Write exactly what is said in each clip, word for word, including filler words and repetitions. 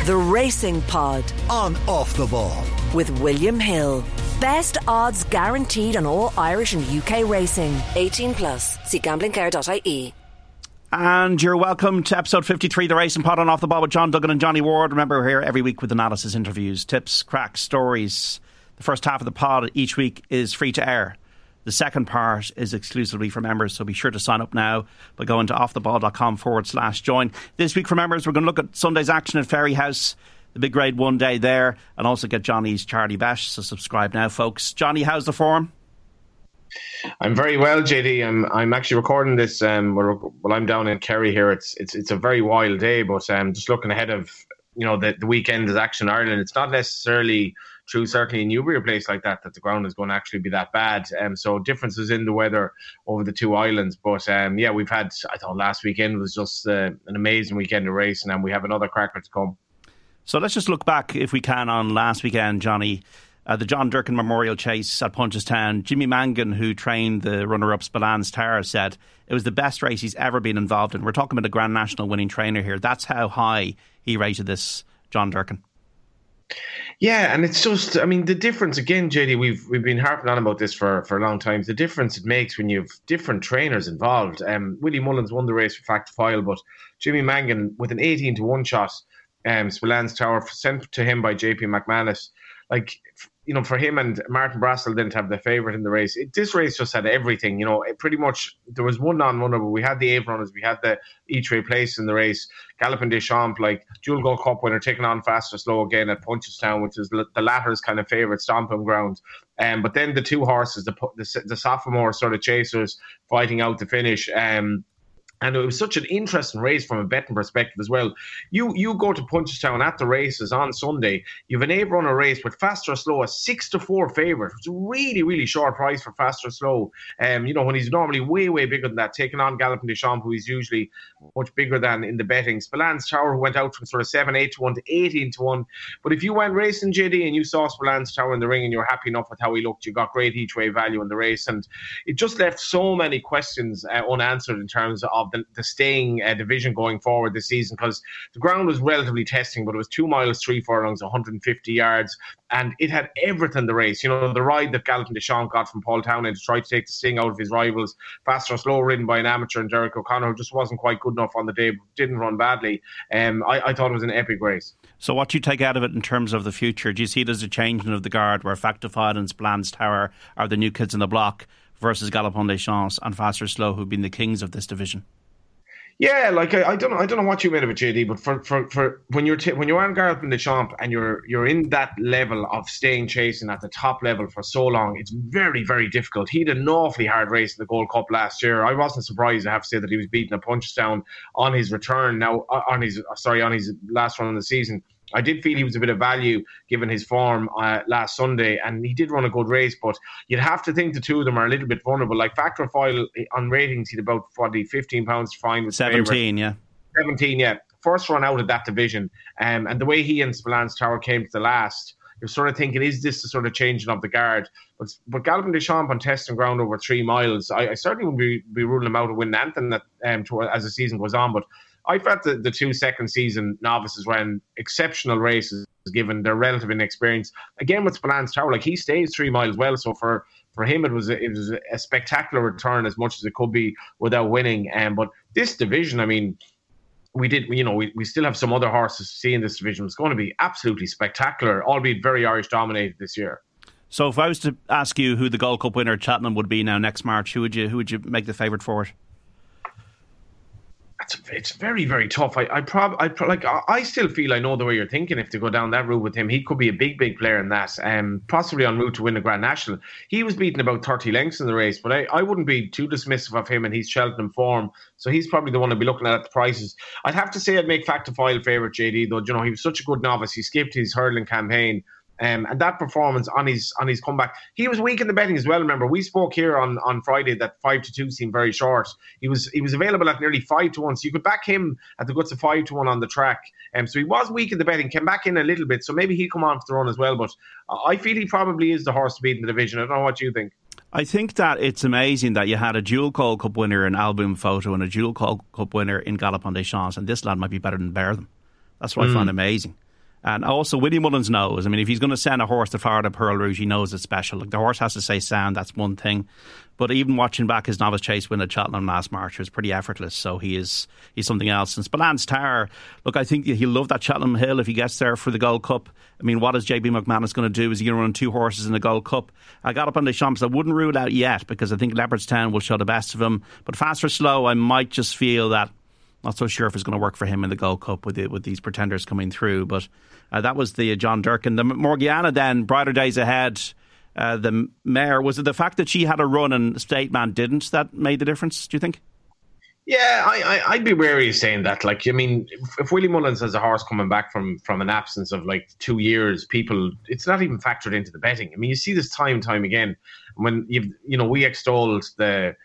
The Racing Pod on Off the Ball with William Hill. Best odds guaranteed on all Irish and U K racing. eighteen plus. See gambling care dot I E. And you're welcome to episode fifty-three, The Racing Pod on Off the Ball with John Duggan and Johnny Ward. Remember, we're here every week with analysis, interviews, tips, cracks, stories. The first half of the pod each week is free to air. The second part is exclusively for members, so be sure to sign up now by going to offtheball.com forward slash join. This week for members, we're going to look at Sunday's action at Ferryhouse, the big grade one day there, and also get Johnny's Charlie Bet. So subscribe now, folks. Johnny, how's the form? I'm very well, J D. I'm I'm actually recording this um while I'm down in Kerry here. It's it's it's a very wild day, but um just looking ahead of you know the the weekend is action in Ireland. It's not necessarily true, certainly in Newbury, a place like that, that the ground is going to actually be that bad. Um, so differences in the weather over the two islands. But um, yeah, we've had, I thought last weekend was just uh, an amazing weekend of racing, and we have another cracker to come. So let's just look back, if we can, on last weekend, Johnny. Uh, the John Durkin Memorial Chase at Punchestown. Jimmy Mangan, who trained the runner-up Spillane Tower, said it was the best race he's ever been involved in. We're talking about a Grand National winning trainer here. That's how high he rated this John Durkin. Yeah, and it's just, I mean, the difference, again, J D, we've we've been harping on about this for, for a long time, the difference it makes when you have different trainers involved. Um, Willie Mullins won the race for Fact to File, but Jimmy Mangan, with an eighteen to one shot, um, Spillane Tower, sent to him by J P McManus, like, you know, for him and Martin Brassil didn't have the favourite in the race. It, this race just had everything, you know, it pretty much, there was one non-runner, but we had the Ave runners, we had the each-way place in the race, Galopin Des Champs, like Dual Gold Cup winner, taking on Fast or Slow again at Punchestown, which is the latter's kind of favourite stomping ground. Um, but then the two horses, the, the, the sophomore sort of chasers fighting out the finish, um, and it was such an interesting race from a betting perspective as well. You you go to Punchestown at the races on Sunday. You have an Ave runner race with Faster or Slow, a six to four favourite. It's a really, really short price for Faster or Slow. Um, you know, when he's normally way, way bigger than that, taking on Galopin Des Champs, who he's usually much bigger than in the betting. Spillane Tower, who went out from sort of seven, eight to one to eighteen to one. But if you went racing, J D, and you saw Spillane Tower in the ring and you were happy enough with how he looked, you got great each way value in the race. And it just left so many questions uh, unanswered in terms of the, the staying uh, division going forward this season, because the ground was relatively testing, but it was two miles, three furlongs, one hundred fifty yards, and it had everything the race. You know, the ride that Galopin Des Champs got from Paul Townend to try to take the sting out of his rivals, Faster or Slow ridden by an amateur and Derek O'Connor, who just wasn't quite good enough on the day, didn't run badly. Um, I, I thought it was an epic race. So what do you take out of it in terms of the future? Do you see it as a changing of the guard where Factified and Spillane Tower are the new kids in the block versus Galopin Des Champs and Faster or Slow, who've been the kings of this division? Yeah, like I, I don't know, I don't know what you made of it, J D, but for, for, for when you're t- when you're on Galopin Des Champs and you're you're in that level of staying chasing at the top level for so long, it's very, very difficult. He had an awfully hard race in the Gold Cup last year. I wasn't surprised, I have to say, that he was beating a Punchestown on his return now on his sorry on his last run of the season. I did feel he was a bit of value given his form uh, last Sunday, and he did run a good race, but you'd have to think the two of them are a little bit vulnerable. Like Factor File on ratings, he'd about forty, fifteen pounds to find with seventeen, favorite. yeah. seventeen, yeah. First run out of that division. Um, and the way he and Spillane Tower came to the last, you're sort of thinking, is this the sort of changing of the guard? But, but Galopin Des Champs on testing ground over three miles, I, I certainly would be, be ruling him out of winning anything that, um, to, as the season goes on, but I felt that the two second season novices ran exceptional races given their relative inexperience. Again, with Spillane Tower, like he stays three miles well, so for, for him it was a, it was a spectacular return as much as it could be without winning. Um, but this division, I mean, we did, you know, we, we still have some other horses to see in this division. It's going to be absolutely spectacular, albeit very Irish dominated this year. So if I was to ask you who the Gold Cup winner at Cheltenham would be now next March, who would you who would you make the favourite for it? It's, it's very, very tough. I, I prob, I pro, like, I still feel I know the way you're thinking. If to go down that route with him, he could be a big, big player in that. Um, possibly en route to win the Grand National. He was beaten about thirty lengths in the race, but I, I wouldn't be too dismissive of him and his Cheltenham form. So he's probably the one to be looking at at the prices. I'd have to say I'd make Fact to File favourite, J D. Though, you know, he was such a good novice. He skipped his hurdling campaign. Um, and that performance on his on his comeback, he was weak in the betting as well. Remember, we spoke here on, on Friday that five to two seemed very short. He was he was available at nearly five to one, so you could back him at the guts of five to one on the track. Um, so he was weak in the betting, came back in a little bit, so maybe he'll come on for the run as well. But I feel he probably is the horse to beat in the division. I don't know what you think. I think that it's amazing that you had a dual Gold Cup winner in Album Photo and a dual Gold Cup winner in Galopin Des Champs, and this lad might be better than Bear them. That's what mm. I find amazing. And also, Willie Mullins knows. I mean, if he's going to send a horse to Florida Pearl Rouge, he knows it's special. Like, the horse has to say sound, that's one thing. But even watching back his Novice Chase win at Cheltenham last March, it was pretty effortless. So he is he's something else. And Spillane Tower, look, I think he'll love that Cheltenham Hill if he gets there for the Gold Cup. I mean, what is J B McManus going to do? Is he going to run two horses in the Gold Cup? I got up on the Champs. I wouldn't rule out yet, because I think Leopardstown will show the best of him. But Fast or Slow, I might just feel that not so sure if it's going to work for him in the Gold Cup with the, with these pretenders coming through. But uh, that was the uh, John Durkin. The Morgiana then, Brighter Days Ahead. Uh, the mare, was it the fact that she had a run and State Man didn't that made the difference, do you think? Yeah, I, I, I'd be wary of saying that. Like, I mean, if, if Willie Mullins has a horse coming back from, from an absence of like two years, people, it's not even factored into the betting. I mean, you see this time and time again. When you've, you know, we extolled the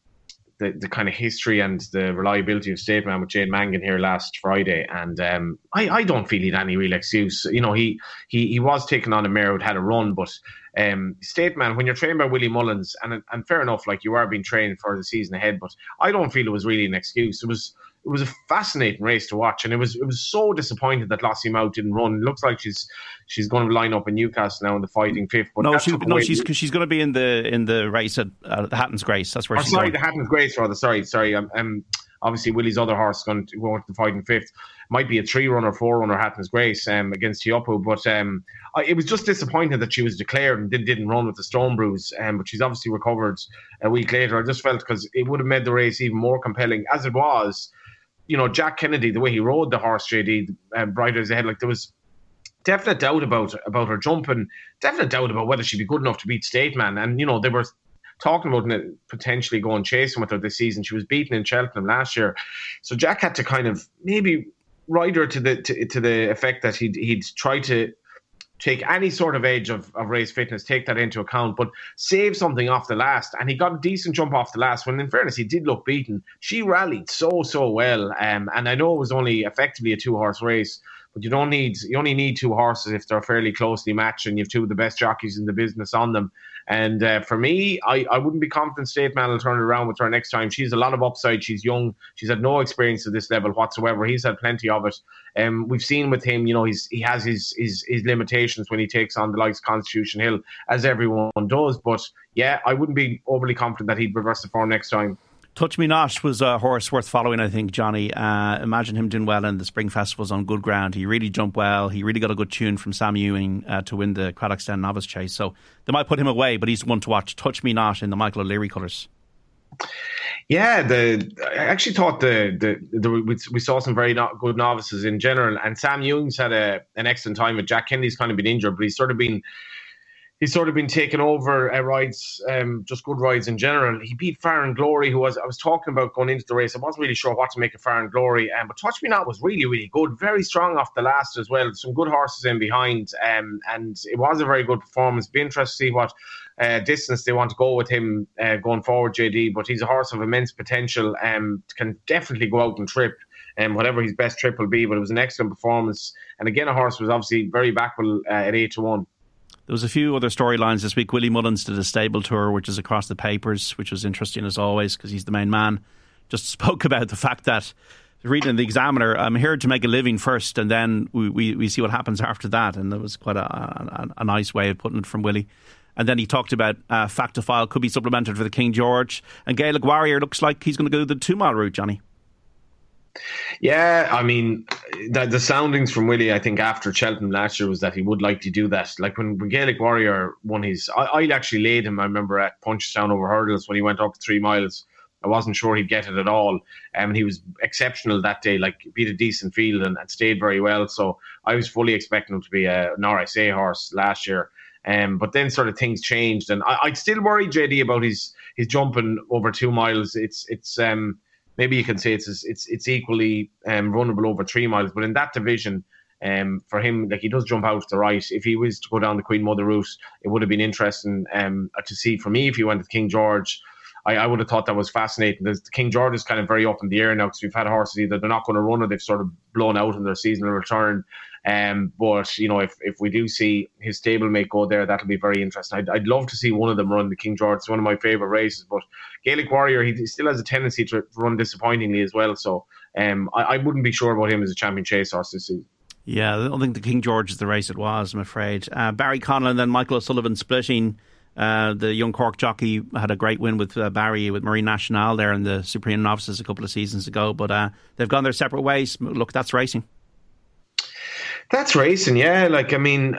the, the kind of history and the reliability of State Man with Jane Mangan here last Friday, and um, I, I don't feel he had any real excuse. You know, he he he was taking on a mare who'd had a run, but um, State Man, when you're trained by Willie Mullins, and and fair enough, like, you are being trained for the season ahead, but I don't feel it was really an excuse. It was it was a fascinating race to watch, and it was it was so disappointed that Lossie Mount didn't run. It looks like she's she's going to line up in Newcastle now in the Fighting Fifth. But no, she, no, she's because she's going to be in the in the race at uh, the Hatton's Grace. That's where oh, she's sorry, going. the Hatton's Grace, rather. Sorry, sorry. Um, um, obviously Willie's other horse is going to go into the Fighting Fifth. Might be a three runner, four runner, Hatton's Grace um, against Teahupoo, but um, I, it was just disappointing that she was declared and did, didn't run with the stone bruise. Um, but she's obviously recovered a week later. I just felt, because it would have made the race even more compelling as it was. You know, Jack Kennedy, the way he rode the horse, J D, um, Brighter Days Ahead, like, there was definite doubt about about her jumping, definite doubt about whether she'd be good enough to beat State Man. And, you know, they were talking about potentially going chasing with her this season. She was beaten in Cheltenham last year. So Jack had to kind of maybe ride her to the to, to the effect that he'd, he'd try to take any sort of edge of, of race fitness, take that into account, but save something off the last. And he got a decent jump off the last, when in fairness, he did look beaten. She rallied so, so well. Um, and I know it was only effectively a two-horse race, but you don't need, you only need two horses if they're fairly closely matched and you have two of the best jockeys in the business on them. And uh, for me, I, I wouldn't be confident State Man will turn it around with her next time. She's a lot of upside. She's young. She's had no experience at this level whatsoever. He's had plenty of it. Um, we've seen with him, you know, he's he has his, his his limitations when he takes on the likes of Constitution Hill, as everyone does. But yeah, I wouldn't be overly confident that he'd reverse the form next time. Touch Me Not was a horse worth following, I think, Johnny. Uh, imagine him doing well in the Spring Festivals on good ground. He really jumped well. He really got a good tune from Sam Ewing uh, to win the Craddockstown Novice Chase. So they might put him away, but he's the one to watch. Touch Me Not in the Michael O'Leary colours. Yeah, the I actually thought the the, the we, we saw some very not good novices in general, and Sam Ewing's had a an excellent time. With Jack Kennedy's kind of been injured, but he's sort of been he's sort of been taking over uh, rides, um, just good rides in general. He beat Far and Glory, who was I was talking about going into the race. I wasn't really sure what to make of Far and Glory, um, but Touch Me Not was really, really good. Very strong off the last as well. Some good horses in behind, um, and it was a very good performance. Be interested to see what uh, distance they want to go with him uh, going forward, J D. But he's a horse of immense potential. Um, can definitely go out and trip. Um, whatever his best trip will be, but it was an excellent performance. And again, a horse was obviously very backable uh, at eight to one. There was a few other storylines this week. Willie Mullins did a stable tour, which is across the papers, which was interesting as always because he's the main man. Just spoke about the fact that, reading in the Examiner, I'm here to make a living first and then we, we, we see what happens after that. And that was quite a, a, a nice way of putting it from Willie. And then he talked about uh, Factophile could be supplemented for the King George. And Gaelic Warrior looks like he's going to go the two-mile route, Johnny. Yeah, I mean, the, the soundings from Willie, I think, after Cheltenham last year was that he would like to do that. Like when, when Gaelic Warrior won his... I, I actually laid him, I remember, at Punchestown over hurdles when he went up three miles. I wasn't sure he'd get it at all. Um, and he was exceptional that day, like beat a decent field and, and stayed very well. So I was fully expecting him to be a, an R S A horse last year. Um, but then sort of things changed. And I, I'd still worry, J D, about his his jumping over two miles. It's... it's um. Maybe you can say it's it's it's equally um, runnable over three miles, but in that division, um, for him, like he does jump out to the right. If he was to go down the Queen Mother route, it would have been interesting um, to see. For me, if he went to King George, I, I would have thought that was fascinating. The King George is kind of very up in the air now because we've had horses either they're not going to run or they've sort of blown out in their seasonal return. Um, but you know, if if we do see his stablemate go there, that'll be very interesting. I'd, I'd love to see one of them run the King George. It's one of my favourite races. But Gaelic Warrior, he still has a tendency to run disappointingly as well. So um, I, I wouldn't be sure about him as a champion chase horse this season. Yeah, I don't think the King George is the race it was, I'm afraid. Uh, Barry Conlon and then Michael O'Sullivan splitting. Uh, the young Cork jockey had a great win with uh, Barry with Marine Nationale there in the Supreme Novices a couple of seasons ago, but uh, they've gone their separate ways. Look, that's racing. That's racing, yeah. Like, I mean,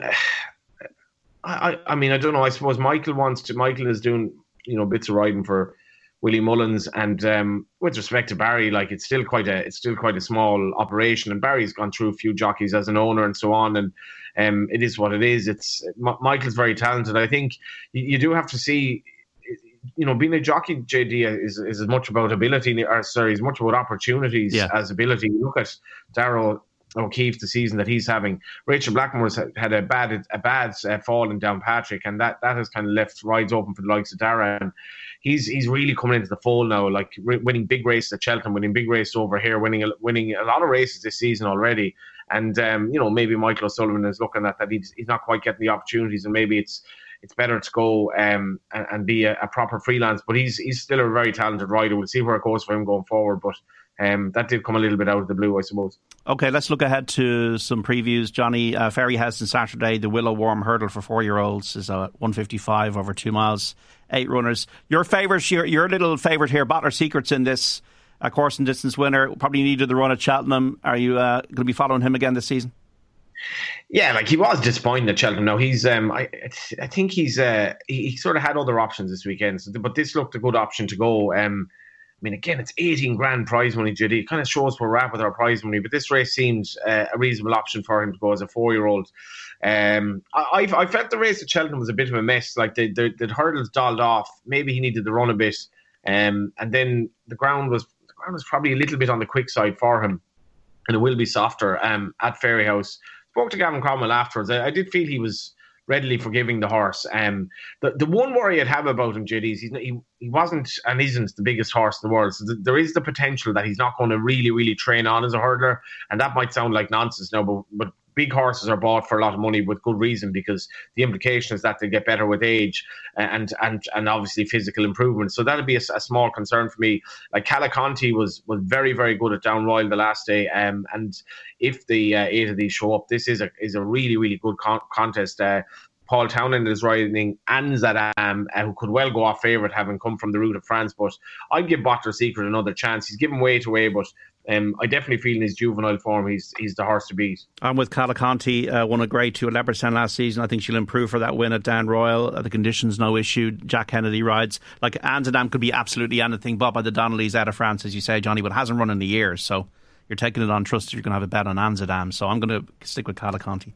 I, I mean, I don't know. I suppose Michael wants to. Michael is doing, you know, bits of riding for Willie Mullins, and um, with respect to Barry, like it's still quite a, it's still quite a small operation, and Barry's gone through a few jockeys as an owner and so on, and um, it is what it is. It's M- Michael's very talented. I think you, you do have to see, you know, being a jockey, J D, is is as much about ability, or sorry, as much about opportunities yeah. as ability. You look at Darrell O'Keefe, the season that he's having. Rachel Blackmore's had a bad a bad uh, fall in Downpatrick, and that, that has kind of left rides open for the likes of Dara. And he's he's really coming into the fold now, like re- winning big races at Cheltenham, winning big races over here, winning a, winning a lot of races this season already. And um, you know, maybe Michael O'Sullivan is looking at that he's he's not quite getting the opportunities, and maybe it's it's better to go um, and, and be a, a proper freelance. But he's he's still a very talented rider. We'll see where it goes for him going forward. But Um, that did come a little bit out of the blue, I suppose. Okay, let's look ahead to some previews. Johnny, uh, Ferryhouse on Saturday, the Willow Worm Hurdle for four-year-olds is a one fifty-five over two miles, eight runners. Your favourite, your, your little favourite here, Bottler Secret's in this uh, course and distance winner. Probably needed the run at Cheltenham. Are you uh, going to be following him again this season? Yeah, like he was disappointing at Cheltenham. Now he's, um, I, I think he's, uh, he, he sort of had other options this weekend, so, but this looked a good option to go. Um, I mean, again, it's eighteen grand prize money, J D. It kind of shows where we're at with our prize money, but this race seems uh, a reasonable option for him to go as a four-year-old. Um, I, I felt the race at Cheltenham was a bit of a mess. Like the, the, the hurdles dialed off. Maybe he needed to run a bit, um, and then the ground was the ground was probably a little bit on the quick side for him, and it will be softer um, at Ferryhouse. Spoke to Gavin Cromwell afterwards. I, I did feel he was readily forgiving the horse. Um, the the one worry I'd have about him, J D, is he's not, he he wasn't and isn't the biggest horse in the world. So th- there is the potential that he's not going to really really train on as a hurdler, and that might sound like nonsense now, but but big horses are bought for a lot of money with good reason, because the implication is that they get better with age and and and obviously physical improvement. So that'll be a, a small concern for me. Like Calaconte was was very very good at Down Royal the last day, um, and if the uh, eight of these show up, this is a is a really really good con- contest. Uh, Paul Townend is riding Anzadam, uh, who could well go off favourite, having come from the route of France. But I'd give Bottler Secret another chance. He's given weight away, but um, I definitely feel in his juvenile form he's he's the horse to beat. I'm with Calaconte, uh, won a grade two at Leopardstown last season. I think she'll improve for that win at Down Royal. Uh, the conditions, no issue. Jack Kennedy rides. Like Anzadam could be absolutely anything. Bob by the Donnellys out of France, as you say, Johnny, but hasn't run in a year. So you're taking it on trust. You're going to have a bet on Anzadam. So I'm going to stick with Calaconte.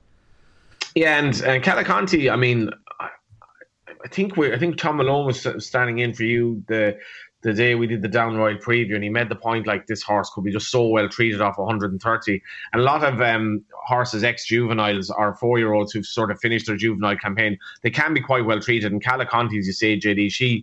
Yeah, and uh, Calaconte, I mean, I, I think we, I think Tom Malone was standing in for you the the day we did the Down Royal preview, and he made the point like this horse could be just so well treated off one hundred thirty. And a lot of um, horses, ex-juveniles or four-year-olds who've sort of finished their juvenile campaign, they can be quite well treated. And Calaconte, as you say, J D, she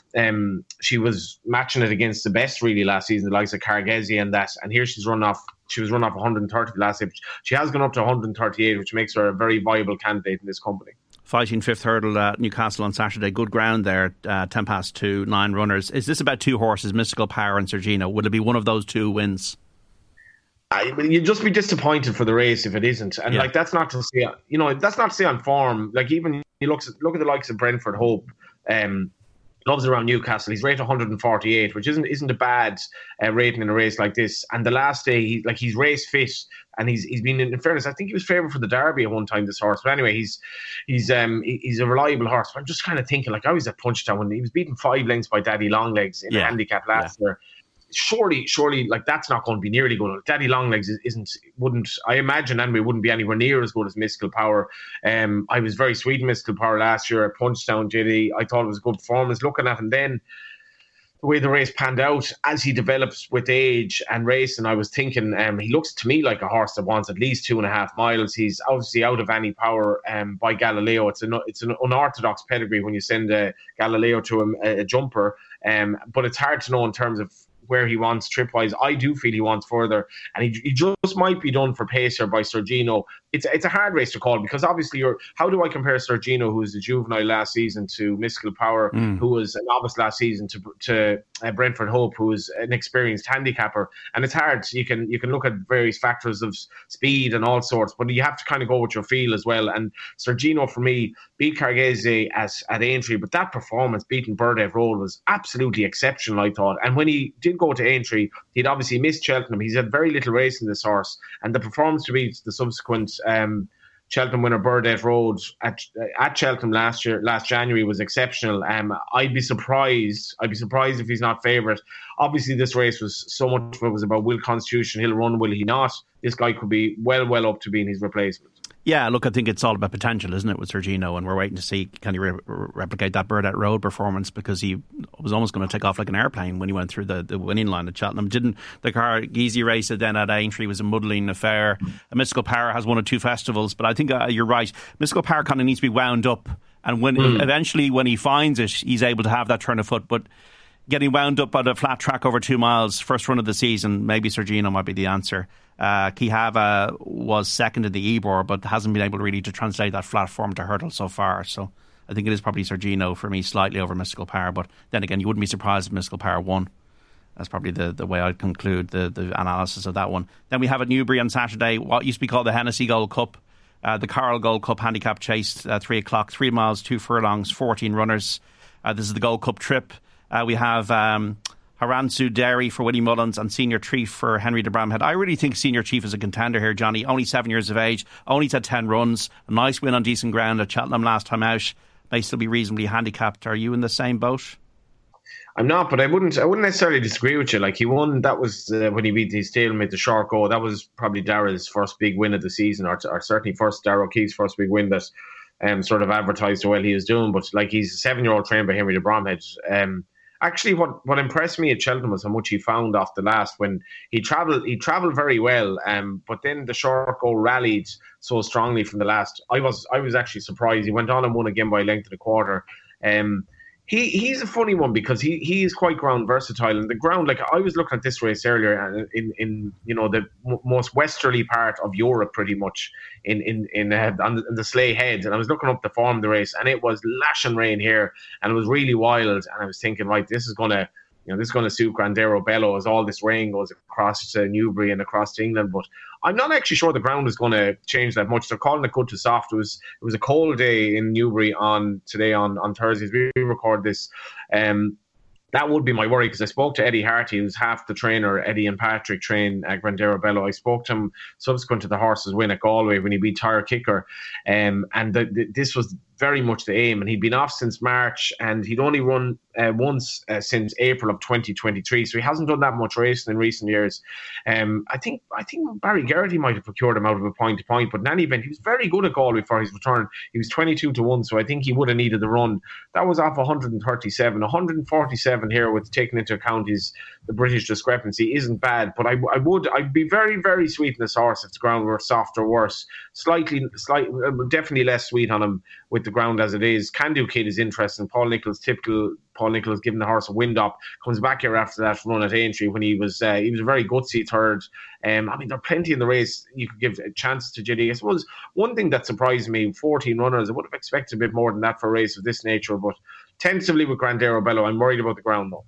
um, she was matching it against the best really last season, the likes of Cargesi and that. And here she's run off. She was run off one hundred thirty last year. She has gone up to one hundred thirty-eight, which makes her a very viable candidate in this company. Fighting fifth hurdle at Newcastle on Saturday. Good ground there, uh, ten past two, nine runners. Is this about two horses, Mystical Power and Sergino? Would it be one of those two wins? I, you'd just be disappointed for the race if it isn't. And yeah. like that's not to say, you know, that's not to say on form. Like even you look, look at the likes of Brentford Hope. Um, loves around Newcastle. He's rated one hundred forty-eight, which isn't isn't a bad uh, rating in a race like this. And the last day, he, like he's race fit, and he's he's been in fairness. I think he was favourite for the Derby at one time. This horse, but anyway, he's he's um he's a reliable horse. But I'm just kind of thinking, like I was at Punchestown when he was beaten five lengths by Daddy Longlegs in yeah. a handicap last yeah. year. Surely, surely, like that's not going to be nearly good. Daddy Longlegs isn't, wouldn't, I imagine, anyway, wouldn't be anywhere near as good as Mystical Power. Um, I was very sweet in Mystical Power last year at Punchestown, J D. I thought it was a good performance. Looking at him then, the way the race panned out, as he develops with age and racing, I was thinking um, he looks to me like a horse that wants at least two and a half miles. He's obviously out of any power um, by Galileo. It's an it's an unorthodox pedigree when you send uh, Galileo to a, a jumper, um, but it's hard to know in terms of where he wants trip-wise. I do feel he wants further, and he, he just might be done for pace here by Sergino. It's it's a hard race to call, because obviously you're. How do I compare Sergino, who was a juvenile last season, to Mystical Power, mm. who was a novice last season, to to uh, Brentford Hope, who was an experienced handicapper? And it's hard. You can you can look at various factors of speed and all sorts, but you have to kind of go with your feel as well. And Sergino, for me, beat Cargese as at Aintree, but that performance beating Burdett Road was absolutely exceptional, I thought. And when he did go to Aintree, he'd obviously missed Cheltenham. He's had very little race in this horse, and the performance to beat the subsequent um, Cheltenham winner Burdett Road at at Cheltenham last year, last January, was exceptional. Um, I'd be surprised. I'd be surprised if he's not favourite. Obviously, this race was so much of it was about will Constitution Hill run, will he not? This guy could be well, well up to being his replacement. Yeah, look, I think it's all about potential, isn't it, with Sergino? And we're waiting to see, can he re- replicate that Burdett Road performance, because he was almost going to take off like an airplane when he went through the, the winning line at Cheltenham. Didn't the Cargese race then at Aintree was a muddling affair. A Mystical Power has one or two festivals, but I think uh, you're right. Mystical Power kind of needs to be wound up, and when mm. eventually when he finds it, he's able to have that turn of foot. But getting wound up at a flat track over two miles, first run of the season, maybe Sergino might be the answer. Uh, Quijada was second in the Ebor, but hasn't been able really to translate that flat form to hurdle so far. So I think it is probably Sergino for me, slightly over Mystical Power. But then again, you wouldn't be surprised if Mystical Power won. That's probably the, the way I'd conclude the, the analysis of that one. Then we have at Newbury on Saturday what used to be called the Hennessy Gold Cup. Uh, the Coral Gold Cup handicap chase at three o'clock, three miles, two furlongs, fourteen runners. Uh, this is the Gold Cup trip. Uh, we have um, Haransu Dairy for Willie Mullins and Senior Chief for Henry de Bramhead. I really think Senior Chief is a contender here, Johnny. Only seven years of age, only had ten runs, a nice win on decent ground at Cheltenham last time out. May still be reasonably handicapped. Are you in the same boat? I'm not, but I wouldn't. I wouldn't necessarily disagree with you. Like, he won. That was uh, when he beat his stalemate, the Short Go. That was probably Darrell's first big win of the season, or, or certainly first Darrell Keith's first big win that um, sort of advertised how well he was doing. But like, he's a seven-year-old trained by Henry de Bramhead. Um, Actually, what, what impressed me at Cheltenham was how much he found off the last, when he travelled he travelled very well, um, but then the Short Go rallied so strongly from the last. I was I was actually surprised. He went on and won again by a length of a quarter. Um, he he's a funny one, because he, he is quite ground versatile. And the ground, like, I was looking at this race earlier in in you know the m- most westerly part of Europe, pretty much in in in, uh, on, the, on the Sleigh Head, and I was looking up the form of the race, and it was lashing rain here, and it was really wild. And I was thinking, right, this is gonna. You know, this is going to suit Grandero Bello as all this rain goes across to Newbury and across to England. But I'm not actually sure the ground is going to change that much. They're calling it good to soft. It was it was a cold day in Newbury on today on, on Thursday. We record this. Um, that would be my worry, because I spoke to Eddie Harty, who's half the trainer. Eddie and Patrick train at Grandero Bello. I spoke to him subsequent to the horse's win at Galway when he beat Tire Kicker. Um, and the, the, this was very much the aim, and he'd been off since March, and he'd only run uh, once uh, since April of twenty twenty-three, so he hasn't done that much racing in recent years. Um, I think I think Barry Geraghty might have procured him out of a point to point, but in any event, he was very good at Galway for his return. He was twenty-two to one, so I think he would have needed the run. That was off one thirty-seven, one forty-seven here, with taking into account his the British discrepancy, isn't bad. But I, I would I'd be very very sweet in this horse if the ground were soft or worse. Slightly, slight, definitely less sweet on him with the ground as it is. Can Do Kid is interesting. Paul Nicholls, typical Paul Nicholls, giving the horse a wind up, comes back here after that run at Aintree when he was uh, he was a very gutsy third. Um, I mean, there are plenty in the race you could give a chance to J D. I suppose one thing that surprised me, fourteen runners, I would have expected a bit more than that for a race of this nature, but tentatively with Grandero Bello, I'm worried about the ground though.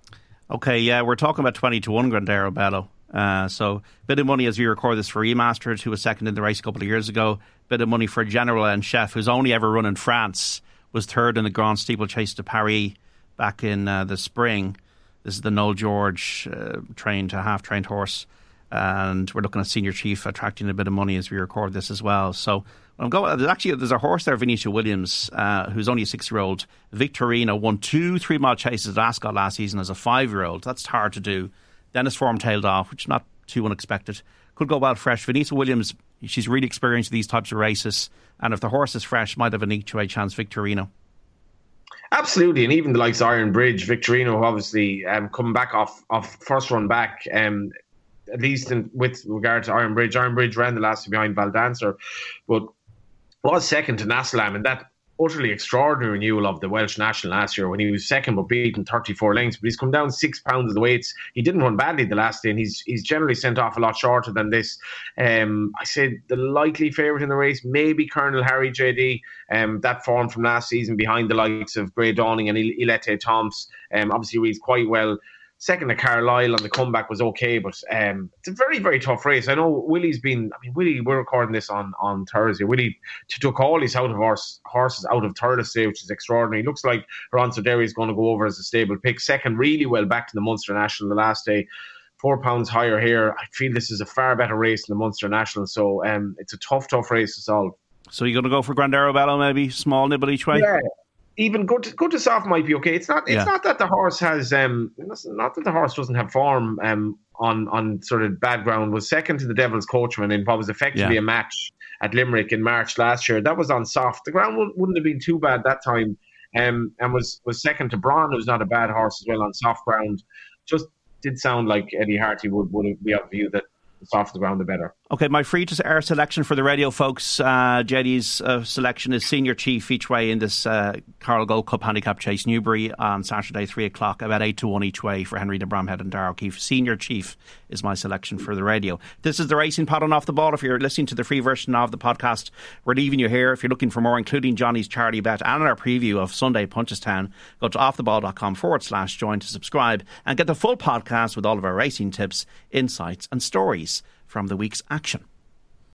Okay, yeah, we're talking about twenty to one Grandero Bello. Uh, so, bit of money as we record this for Remastered, who was second in the race a couple of years ago. Bit of money for General and Chef, who's only ever run in France, was third in the Grand Steeplechase de Paris back in uh, the spring. This is the Noel George uh, trained, a half-trained horse. And we're looking at Senior Chief attracting a bit of money as we record this as well. So, when I'm going, there's actually there's a horse there, Venetia Williams, uh, who's only a six-year-old. Victorino won two three-mile chases at Ascot last season as a five-year-old. That's hard to do. Then his form tailed off, which is not too unexpected. Could go well fresh. Venetia Williams, she's really experienced these types of races, and if the horse is fresh, might have an each-way chance, Victorino. Absolutely, and even the likes of Iron Bridge, Victorino, who obviously um, coming back off, off first run back, um, at least in, with regard to Iron Bridge. Iron Bridge ran the last two behind Valdancer, but was second to Nassalam, and that utterly extraordinary renewal of the Welsh National last year when he was second but beaten thirty-four lengths. But he's come down six pounds of the weights. He didn't run badly the last day, and he's he's generally sent off a lot shorter than this. Um, I said the likely favourite in the race, maybe Colonel Harry J D. Um, that form from last season behind the likes of Grey Dawning and Ilete Toms. Um, obviously reads quite well. Second to Carlisle on the comeback was okay, but um, it's a very, very tough race. I know Willie's been, I mean, Willie, we're recording this on, on Thursday. Willie took all his out of horse, horses out of Thurles today, which is extraordinary. It looks like Ronso Derry is going to go over as a stable pick. Second, really well back to the Munster National the last day. Four pounds higher here. I feel this is a far better race than the Munster National. So um, it's a tough, tough race to solve. So you're going to go for Grand Arabello, maybe? Small nibble each way? Yeah. Even good to, good to soft might be okay. It's not. It's yeah. not that the horse has. Um, not that the horse doesn't have form. Um, on on sort of bad ground. Was second to the Devil's Coachman in what was effectively yeah. a match at Limerick in March last year. That was on soft. The ground wouldn't have been too bad that time. Um, and was was second to Braun, who's not a bad horse as well on soft ground. Just did sound like Eddie Harty would would be of view that the softer the ground, the better. Okay, my free to air selection for the radio folks. Uh, J D's uh, selection is Senior Chief each way in this uh, Carl Gold Cup Handicap Chase, Newbury on Saturday, three o'clock, about eight to one each way for Henry de Bromhead and Darragh O'Keefe. Senior Chief is my selection for the radio. This is the Racing Pod on Off the Ball. If you're listening to the free version of the podcast, we're leaving you here. If you're looking for more, including Johnny's charity bet and our preview of Sunday Punchestown, go to offtheball.com forward slash join to subscribe and get the full podcast with all of our racing tips, insights and stories from the week's action.